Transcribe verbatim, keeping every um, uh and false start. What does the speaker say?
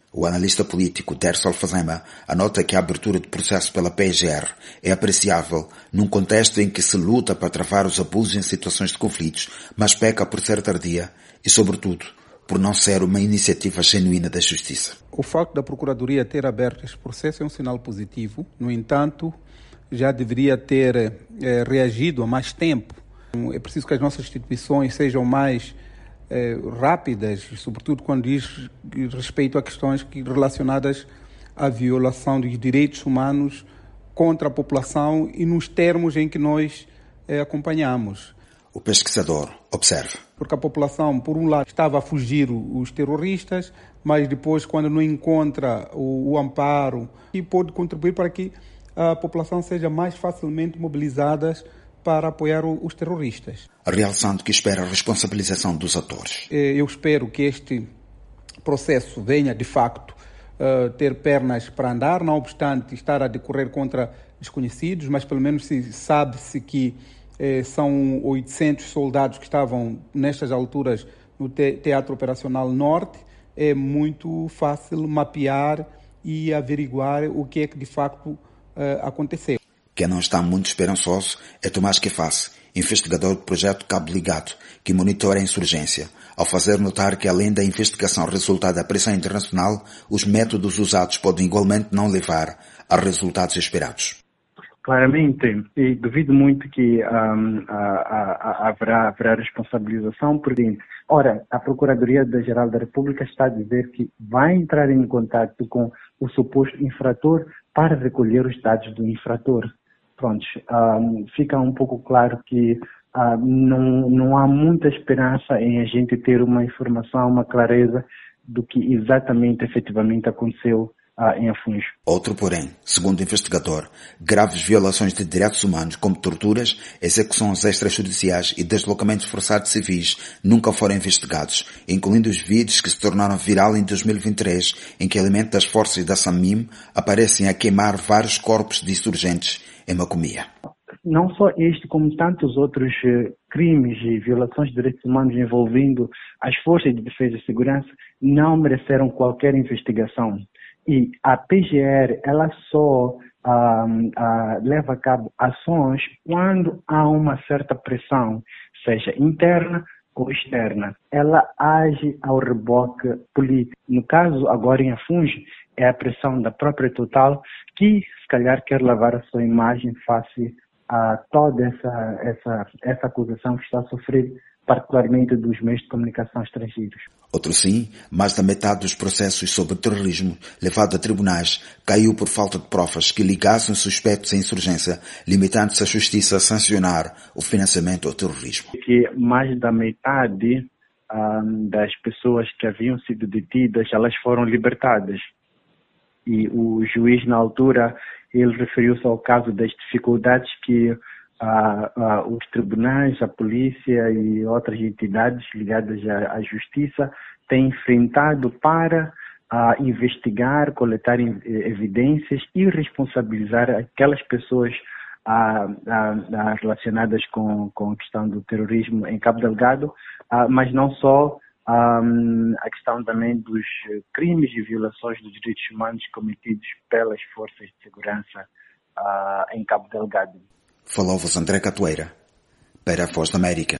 O analista político Derso Alfazema anota que a abertura de processo pela P G R é apreciável num contexto em que se luta para travar os abusos em situações de conflitos, mas peca por ser tardia e, sobretudo, por não ser uma iniciativa genuína da Justiça. O facto da Procuradoria ter aberto este processo é um sinal positivo. No entanto, já deveria ter eh, reagido há mais tempo. É preciso que as nossas instituições sejam mais eh, rápidas, sobretudo quando diz respeito a questões que, relacionadas à violação dos direitos humanos contra a população e nos termos em que nós eh, acompanhamos. O pesquisador observa. Porque a população, por um lado, estava a fugir os terroristas, mas depois, quando não encontra o, o amparo, e pode contribuir para que a população seja mais facilmente mobilizada para apoiar o, os terroristas. Realçando que espera a responsabilização dos atores. Eu espero que este processo venha, de facto, ter pernas para andar, não obstante estar a decorrer contra desconhecidos, mas pelo menos se sabe-se que Eh, são oitocentos soldados que estavam nestas alturas no te- Teatro Operacional Norte. É muito fácil mapear e averiguar o que é que de facto eh, aconteceu. Quem não está muito esperançoso é Tomás Quefas, investigador do projeto Cabo Ligado, que monitora a insurgência, ao fazer notar que além da investigação resultado da pressão internacional, os métodos usados podem igualmente não levar a resultados esperados. Claramente, e duvido muito que um, a, a, a, haverá, haverá responsabilização, porque, ora, a Procuradoria-Geral da República está a dizer que vai entrar em contato com o suposto infrator para recolher os dados do infrator. Pronto, um, fica um pouco claro que uh, não, não há muita esperança em a gente ter uma informação, uma clareza do que exatamente, efetivamente aconteceu Ah, em Afuns. Outro, porém, segundo o investigador, graves violações de direitos humanos, como torturas, execuções extrajudiciais e deslocamentos forçados de civis, nunca foram investigados, incluindo os vídeos que se tornaram viral em dois mil e vinte e três, em que elementos das forças da SAMIM aparecem a queimar vários corpos de insurgentes em Macomia. Não só este, como tantos outros uh, crimes e violações de direitos humanos envolvendo as forças de defesa e segurança não mereceram qualquer investigação. E a P G R, ela só ah, ah, leva a cabo ações quando há uma certa pressão, seja interna ou externa. Ela age ao reboque político. No caso, agora em Afuns, é a pressão da própria Total que, se calhar, quer lavar a sua imagem face a toda essa, essa, essa acusação que está a sofrer, particularmente dos meios de comunicação estrangeiros. Outro sim, mais da metade dos processos sobre terrorismo levado a tribunais caiu por falta de provas que ligassem suspeitos à insurgência, limitando-se a justiça a sancionar o financiamento ao terrorismo. Que mais da metade um, das pessoas que haviam sido detidas, elas foram libertadas. E o juiz, na altura, ele referiu-se ao caso das dificuldades que Uh, uh, os tribunais, a polícia e outras entidades ligadas à, à justiça têm enfrentado para uh, investigar, coletar evidências e responsabilizar aquelas pessoas uh, uh, uh, relacionadas com, com a questão do terrorismo em Cabo Delgado, uh, mas não só um, a questão também dos crimes e violações dos direitos humanos cometidos pelas forças de segurança uh, em Cabo Delgado. Falou-vos André Catoeira, para a Voz da América.